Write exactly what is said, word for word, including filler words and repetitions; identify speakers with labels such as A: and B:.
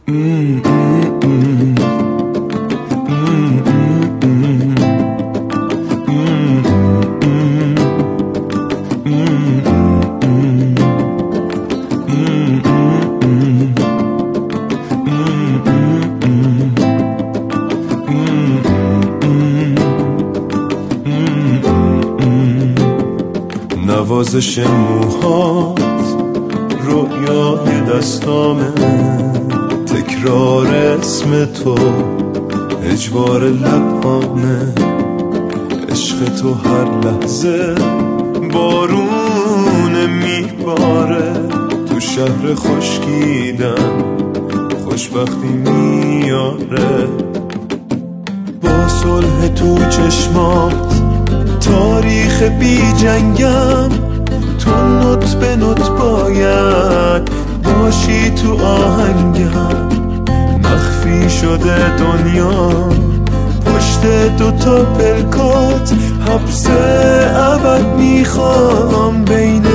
A: نوازش موهات رویای دستامه، تکرار اسم تو اجبار لبامه، عشق تو هر لحظه بارون میباره، تو شهر خشکیدن خوشبختی میاره، با صلح تو چشمات تاریخ بی جنگم، تو نوت به نوت باید باشی تو آهنگم، مخفی شده دنیا پشت دوتا پلکات، حبس ابد میخوام بین